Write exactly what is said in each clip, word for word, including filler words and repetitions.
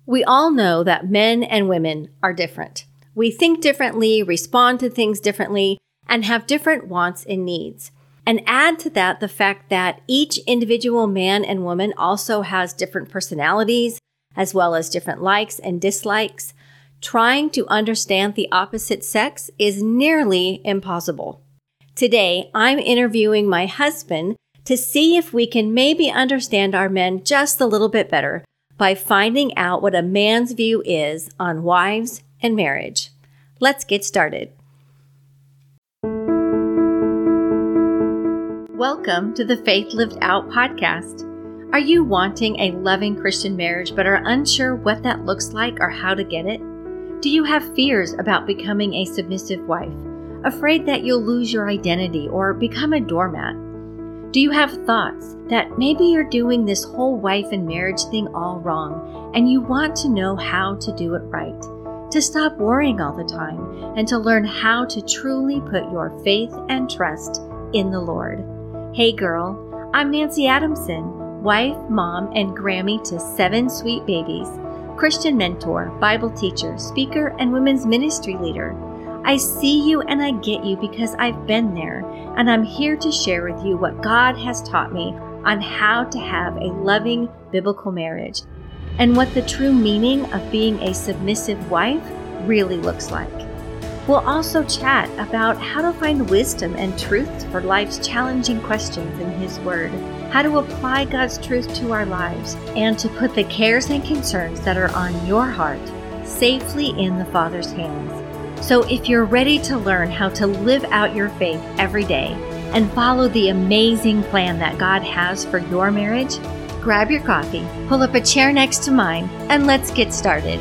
We all know that men and women are different. We think differently, respond to things differently, and have different wants and needs. And add to that the fact that each individual man and woman also has different personalities, as well as different likes and dislikes. Trying to understand the opposite sex is nearly impossible. Today, I'm interviewing my husband to see if we can maybe understand our men just a little bit better by finding out what a man's view is on wives and marriage. Let's get started. Welcome to the Faith Lived Out podcast. Are you wanting a loving Christian marriage but are unsure what that looks like or how to get it? Do you have fears about becoming a submissive wife, afraid that you'll lose your identity or become a doormat? Do you have thoughts that maybe you're doing this whole wife and marriage thing all wrong and you want to know how to do it right, to stop worrying all the time and to learn how to truly put your faith and trust in the Lord? Hey girl, I'm Nancy Adamson, wife, mom, and Grammy to seven sweet babies, Christian mentor, Bible teacher, speaker, and women's ministry leader. I see you and I get you because I've been there, and I'm here to share with you what God has taught me on how to have a loving biblical marriage and what the true meaning of being a submissive wife really looks like. We'll also chat about how to find wisdom and truth for life's challenging questions in His Word, how to apply God's truth to our lives, and to put the cares and concerns that are on your heart safely in the Father's hands. So if you're ready to learn how to live out your faith every day and follow the amazing plan that God has for your marriage, grab your coffee, pull up a chair next to mine, and let's get started.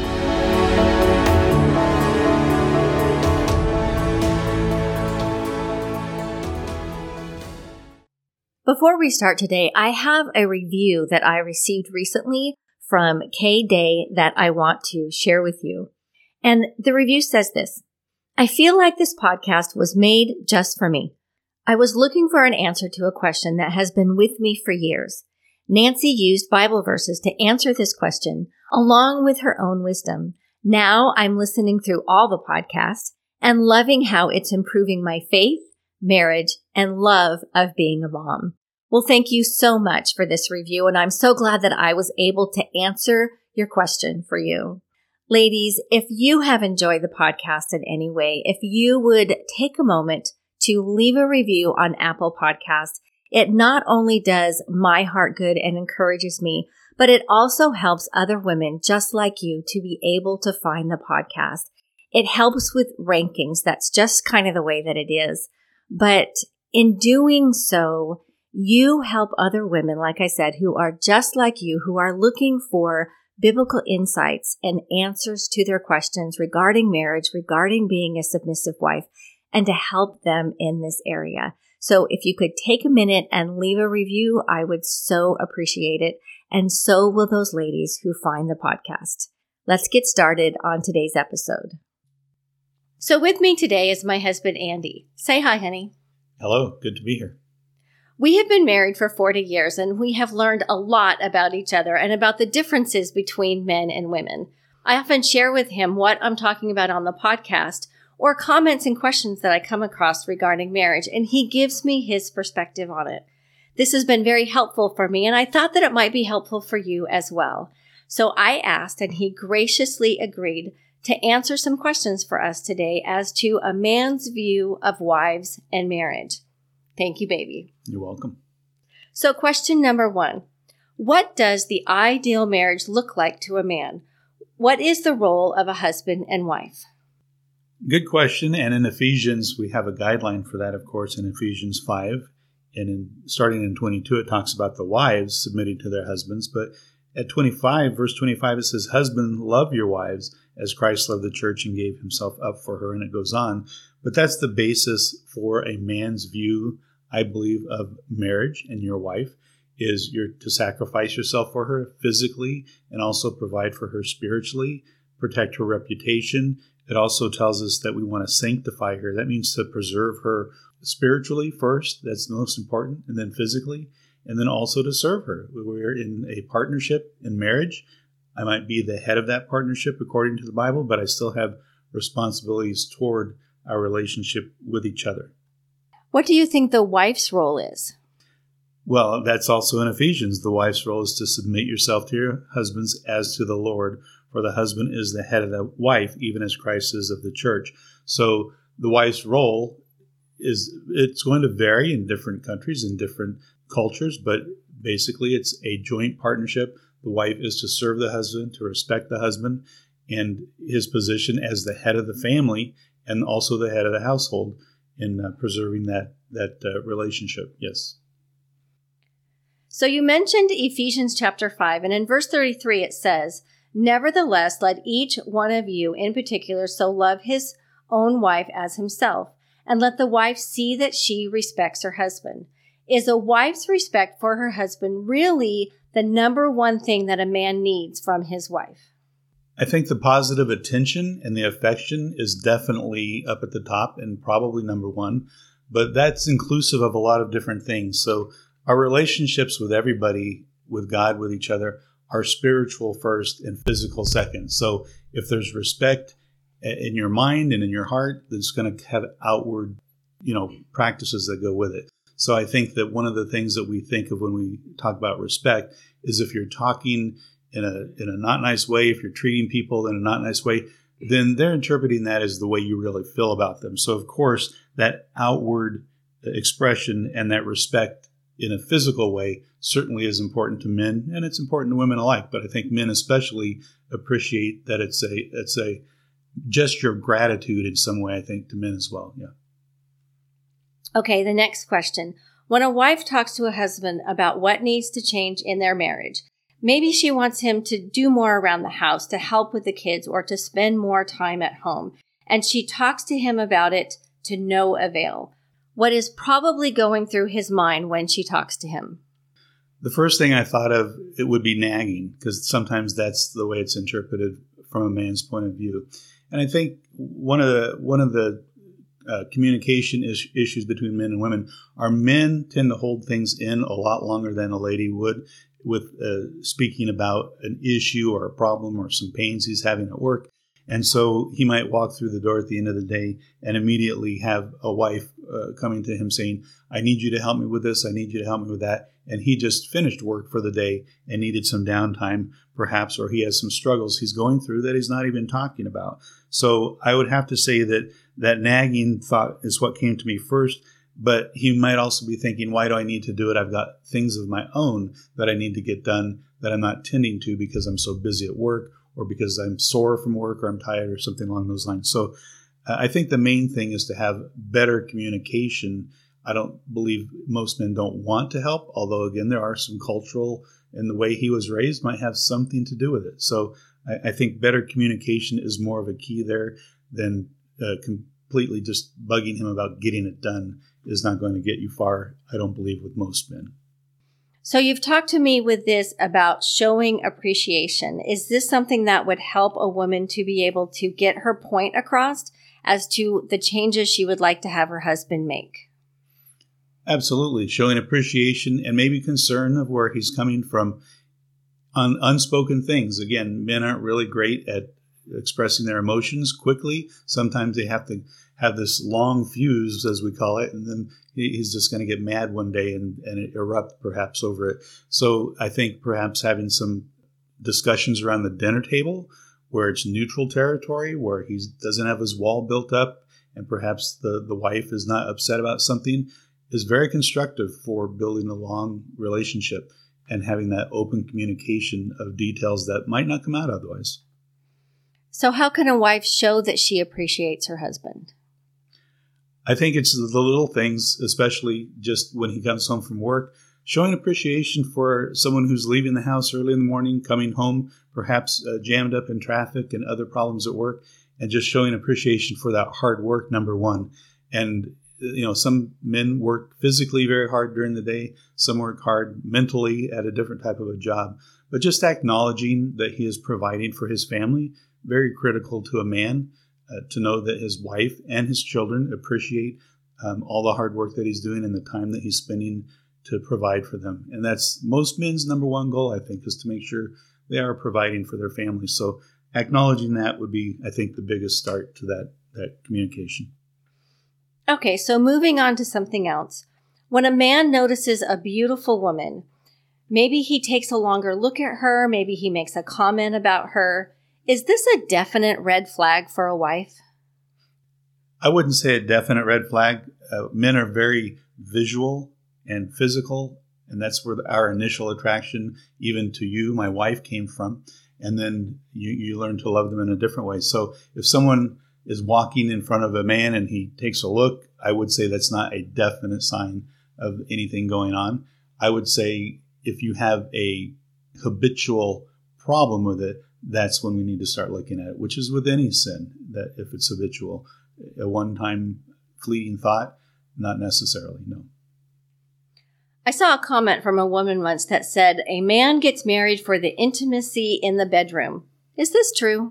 Before we start today, I have a review that I received recently from Kay Day that I want to share with you. And the review says this: I feel like this podcast was made just for me. I was looking for an answer to a question that has been with me for years. Nancy used Bible verses to answer this question, along with her own wisdom. Now I'm listening through all the podcasts and loving how it's improving my faith, marriage, and love of being a mom. Well, thank you so much for this review, and I'm so glad that I was able to answer your question for you. Ladies, if you have enjoyed the podcast in any way, if you would take a moment to leave a review on Apple Podcasts, it not only does my heart good and encourages me, but it also helps other women just like you to be able to find the podcast. It helps with rankings. That's just kind of the way that it is. But in doing so, you help other women, like I said, who are just like you, who are looking for biblical insights and answers to their questions regarding marriage, regarding being a submissive wife, and to help them in this area. So if you could take a minute and leave a review, I would so appreciate it. And so will those ladies who find the podcast. Let's get started on today's episode. So with me today is my husband, Andy. Say hi, honey. Hello. Good to be here. We have been married for forty years, and we have learned a lot about each other and about the differences between men and women. I often share with him what I'm talking about on the podcast or comments and questions that I come across regarding marriage, and he gives me his perspective on it. This has been very helpful for me, and I thought that it might be helpful for you as well. So I asked, and he graciously agreed to answer some questions for us today as to a man's view of wives and marriage. Thank you, baby. You're welcome. So question number one, what does the ideal marriage look like to a man? What is the role of a husband and wife? Good question. And in Ephesians, we have a guideline for that, of course, in Ephesians five. And in, starting in twenty-two, it talks about the wives submitting to their husbands. But at twenty-five, verse twenty-five, it says, husband, love your wives as Christ loved the church and gave himself up for her. And it goes on. But that's the basis for a man's view, I believe, of marriage and your wife, is you're to sacrifice yourself for her physically and also provide for her spiritually, protect her reputation. It also tells us that we want to sanctify her. That means to preserve her spiritually first. That's the most important. And then physically. And then also to serve her. We're in a partnership in marriage. I might be the head of that partnership according to the Bible, but I still have responsibilities toward our relationship with each other. What do you think the wife's role is? Well, that's also in Ephesians. The wife's role is to submit yourself to your husbands as to the Lord, for the husband is the head of the wife, even as Christ is of the church. So the wife's role is, it's going to vary in different countries and different cultures, but basically it's a joint partnership. The wife is to serve the husband, to respect the husband, and his position as the head of the family and also the head of the household in uh, preserving that, that uh, relationship. Yes. So you mentioned Ephesians chapter five, and in verse thirty-three it says, "Nevertheless, let each one of you in particular so love his own wife as himself, and let the wife see that she respects her husband." Is a wife's respect for her husband really the number one thing that a man needs from his wife? I think the positive attention and the affection is definitely up at the top and probably number one, but that's inclusive of a lot of different things. So our relationships with everybody, with God, with each other, are spiritual first and physical second. So if there's respect in your mind and in your heart, that's going to have outward, you know, practices that go with it. So I think that one of the things that we think of when we talk about respect is if you're talking in a in a not nice way, if you're treating people in a not nice way, then they're interpreting that as the way you really feel about them. So of course, that outward expression and that respect in a physical way certainly is important to men, and it's important to women alike. But I think men especially appreciate that it's a it's a gesture of gratitude in some way, I think, to men as well. Yeah. Okay, the next question. When a wife talks to a husband about what needs to change in their marriage, maybe she wants him to do more around the house, to help with the kids, or to spend more time at home, and she talks to him about it to no avail. What is probably going through his mind when she talks to him? The first thing I thought of, it would be nagging, because sometimes that's the way it's interpreted from a man's point of view. And I think one of the one of the uh, communication is, issues between men and women are men tend to hold things in a lot longer than a lady would with uh, speaking about an issue or a problem or some pains he's having at work. And so he might walk through the door at the end of the day and immediately have a wife uh, coming to him saying, "I need you to help me with this. I need you to help me with that." And he just finished work for the day and needed some downtime, perhaps, or he has some struggles he's going through that he's not even talking about. So I would have to say that that nagging thought is what came to me first. But he might also be thinking, why do I need to do it? I've got things of my own that I need to get done that I'm not tending to because I'm so busy at work, or because I'm sore from work, or I'm tired, or something along those lines. So uh, I think the main thing is to have better communication. I don't believe most men don't want to help, although, again, there are some cultural, and the way he was raised might have something to do with it. So I, I think better communication is more of a key there than uh, completely just bugging him about getting it done is not going to get you far, I don't believe, with most men. So you've talked to me with this about showing appreciation. Is this something that would help a woman to be able to get her point across as to the changes she would like to have her husband make? Absolutely. Showing appreciation and maybe concern of where he's coming from on unspoken things. Again, men aren't really great at expressing their emotions quickly. Sometimes they have to have this long fuse, as we call it, and then he's just going to get mad one day and, and erupt perhaps over it. So I think perhaps having some discussions around the dinner table where it's neutral territory, where he doesn't have his wall built up, and perhaps the, the wife is not upset about something, is very constructive for building a long relationship and having that open communication of details that might not come out otherwise. So how can a wife show that she appreciates her husband? I think it's the little things, especially just when he comes home from work, showing appreciation for someone who's leaving the house early in the morning, coming home, perhaps uh, jammed up in traffic and other problems at work, and just showing appreciation for that hard work, number one. And, you know, some men work physically very hard during the day. Some work hard mentally at a different type of a job. But just acknowledging that he is providing for his family, very critical to a man. Uh, to know that his wife and his children appreciate um, all the hard work that he's doing and the time that he's spending to provide for them. And that's most men's number one goal, I think, is to make sure they are providing for their family. So acknowledging that would be, I think, the biggest start to that, that communication. Okay, so moving on to something else. When a man notices a beautiful woman, maybe he takes a longer look at her, maybe he makes a comment about her. Is this a definite red flag for a wife? I wouldn't say a definite red flag. Uh, men are very visual and physical, and that's where our initial attraction, even to you, my wife, came from. And then you, you learn to love them in a different way. So if someone is walking in front of a man and he takes a look, I would say that's not a definite sign of anything going on. I would say if you have a habitual problem with it, that's when we need to start looking at it, which is with any sin, that if it's habitual. A one-time fleeting thought, not necessarily, no. I saw a comment from a woman once that said, a man gets married for the intimacy in the bedroom. Is this true?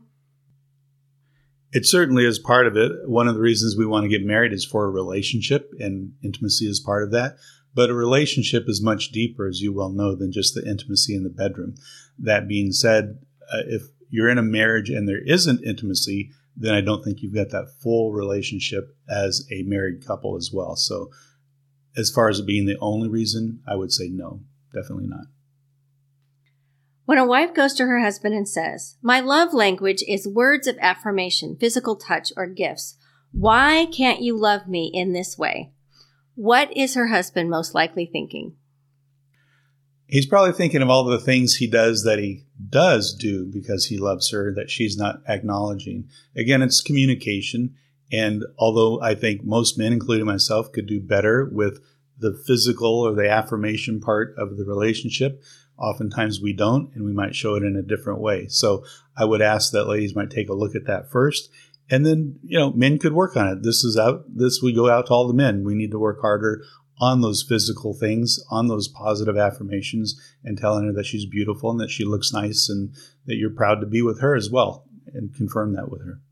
It certainly is part of it. One of the reasons we want to get married is for a relationship, and intimacy is part of that. But a relationship is much deeper, as you well know, than just the intimacy in the bedroom. That being said, uh, if you're in a marriage and there isn't intimacy, then I don't think you've got that full relationship as a married couple as well. So as far as it being the only reason, I would say no, definitely not. When a wife goes to her husband and says, my love language is words of affirmation, physical touch, or gifts. Why can't you love me in this way? What is her husband most likely thinking? He's probably thinking of all the things he does that he does do because he loves her that she's not acknowledging. Again, it's communication. And although I think most men, including myself, could do better with the physical or the affirmation part of the relationship, oftentimes we don't, and we might show it in a different way. So I would ask that ladies might take a look at that first. And then, you know, men could work on it. This is out, this we go out to all the men. We need to work harder on those physical things, on those positive affirmations, and telling her that she's beautiful and that she looks nice and that you're proud to be with her as well, and confirm that with her.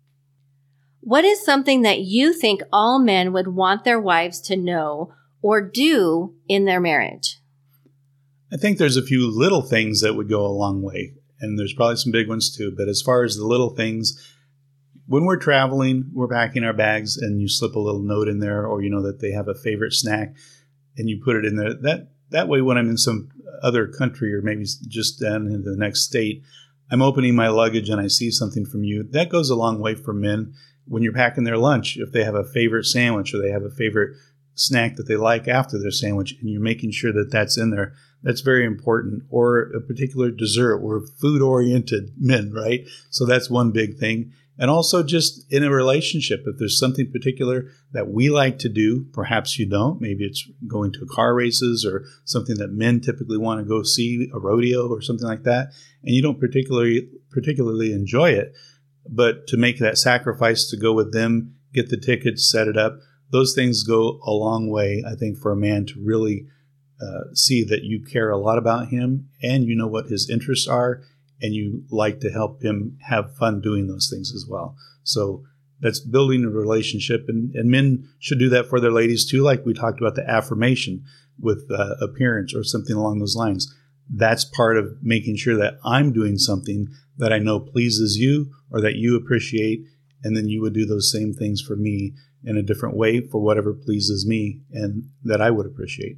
What is something that you think all men would want their wives to know or do in their marriage? I think there's a few little things that would go a long way, and there's probably some big ones too. But as far as the little things, when we're traveling, we're packing our bags and you slip a little note in there, or you know that they have a favorite snack and you put it in there. That that way, when I'm in some other country or maybe just down into the next state, I'm opening my luggage and I see something from you. That goes a long way for men. When you're packing their lunch, if they have a favorite sandwich or they have a favorite snack that they like after their sandwich, and you're making sure that that's in there, that's very important. Or a particular dessert. We're food-oriented men, right? So that's one big thing. And also just in a relationship, if there's something particular that we like to do, perhaps you don't. Maybe it's going to car races or something that men typically want to go see, a rodeo or something like that, and you don't particularly particularly enjoy it. But to make that sacrifice to go with them, get the tickets, set it up, those things go a long way, I think, for a man to really uh, see that you care a lot about him and you know what his interests are, and you like to help him have fun doing those things as well. So that's building a relationship. And, and men should do that for their ladies too, like we talked about the affirmation with uh, appearance or something along those lines. That's part of making sure that I'm doing something that I know pleases you or that you appreciate, and then you would do those same things for me in a different way for whatever pleases me and that I would appreciate.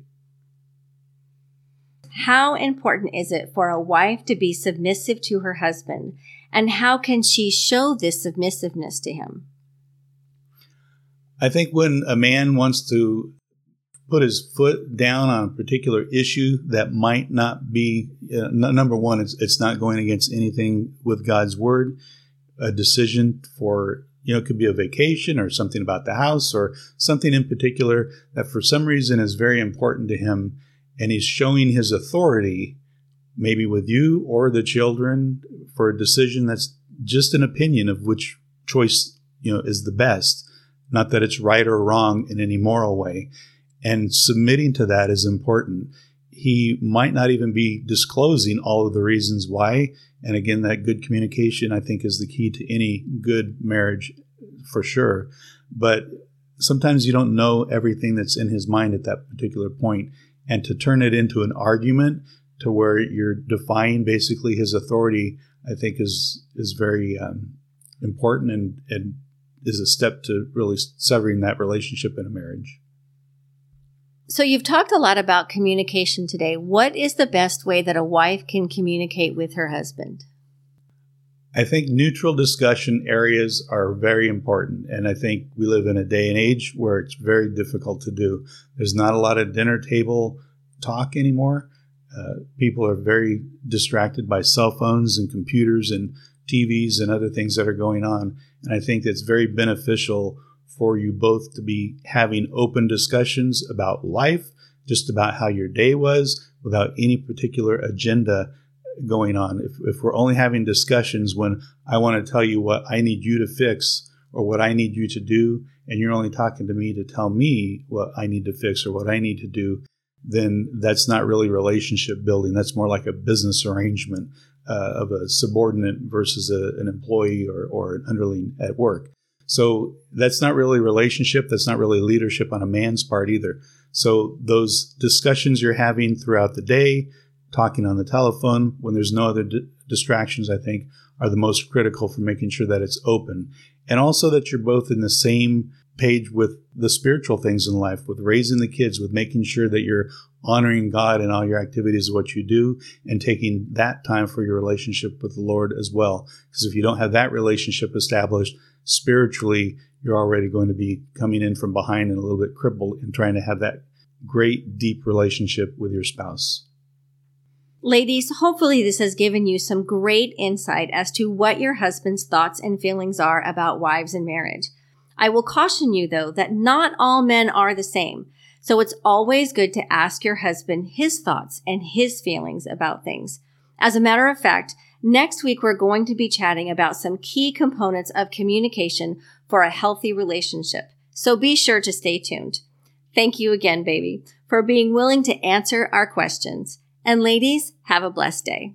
How important is it for a wife to be submissive to her husband, and how can she show this submissiveness to him? I think when a man wants to put his foot down on a particular issue that might not be, uh, n- number one, it's, it's not going against anything with God's word, a decision for, you know, it could be a vacation or something about the house or something in particular that for some reason is very important to him, and he's showing his authority, maybe with you or the children, for a decision that's just an opinion of which choice, you know, is the best. Not that it's right or wrong in any moral way. And submitting to that is important. He might not even be disclosing all of the reasons why. And again, that good communication, I think, is the key to any good marriage for sure. But sometimes you don't know everything that's in his mind at that particular point. And to turn it into an argument to where you're defying basically his authority, I think is is very um, important and, and is a step to really severing that relationship in a marriage. So you've talked a lot about communication today. What is the best way that a wife can communicate with her husband? I think neutral discussion areas are very important. And I think we live in a day and age where it's very difficult to do. There's not a lot of dinner table talk anymore. Uh, people are very distracted by cell phones and computers and T Vs and other things that are going on. And I think it's very beneficial for you both to be having open discussions about life, just about how your day was, without any particular agenda going on. If, if we're only having discussions when I want to tell you what I need you to fix or what I need you to do, and you're only talking to me to tell me what I need to fix or what I need to do, then that's not really relationship building. That's more like a business arrangement uh, of a subordinate versus a, an employee or, or an underling at work. So that's not really relationship. That's not really leadership on a man's part either. So those discussions you're having throughout the day, talking on the telephone when there's no other d- distractions, I think, are the most critical for making sure that it's open. And also that you're both in the same page with the spiritual things in life, with raising the kids, with making sure that you're honoring God in all your activities of what you do and taking that time for your relationship with the Lord as well. Because if you don't have that relationship established spiritually, you're already going to be coming in from behind and a little bit crippled in trying to have that great, deep relationship with your spouse. Ladies, hopefully this has given you some great insight as to what your husband's thoughts and feelings are about wives and marriage. I will caution you, though, that not all men are the same. So it's always good to ask your husband his thoughts and his feelings about things. As a matter of fact, next week we're going to be chatting about some key components of communication for a healthy relationship. So be sure to stay tuned. Thank you again, baby, for being willing to answer our questions. And ladies, have a blessed day.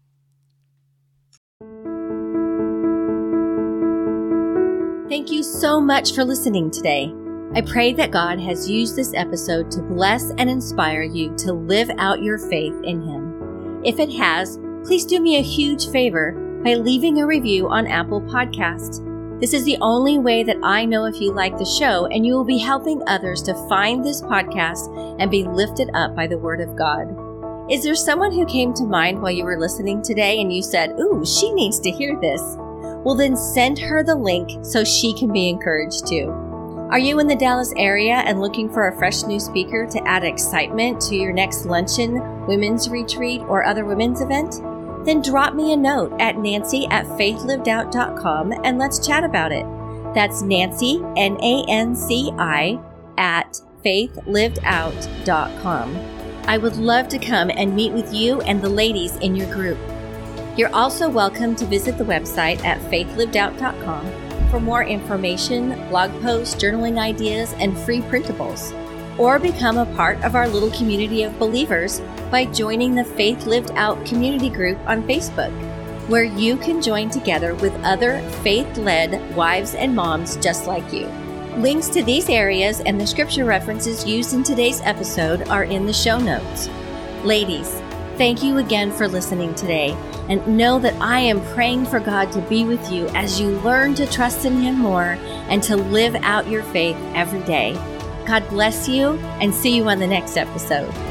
Thank you so much for listening today. I pray that God has used this episode to bless and inspire you to live out your faith in Him. If it has, please do me a huge favor by leaving a review on Apple Podcasts. This is the only way that I know if you like the show, and you will be helping others to find this podcast and be lifted up by the Word of God. Is there someone who came to mind while you were listening today and you said, ooh, she needs to hear this? Well, then send her the link so she can be encouraged too. Are you in the Dallas area and looking for a fresh new speaker to add excitement to your next luncheon, women's retreat, or other women's event? Then drop me a note at Nancy at faith lived out dot com and let's chat about it. That's Nancy, N A N C I, at faith lived out dot com. I would love to come and meet with you and the ladies in your group. You're also welcome to visit the website at faith lived out dot com for more information, blog posts, journaling ideas, and free printables. Or become a part of our little community of believers by joining the Faith Lived Out community group on Facebook, where you can join together with other faith-led wives and moms just like you. Links to these areas and the scripture references used in today's episode are in the show notes. Ladies, thank you again for listening today, and know that I am praying for God to be with you as you learn to trust in Him more and to live out your faith every day. God bless you, and see you on the next episode.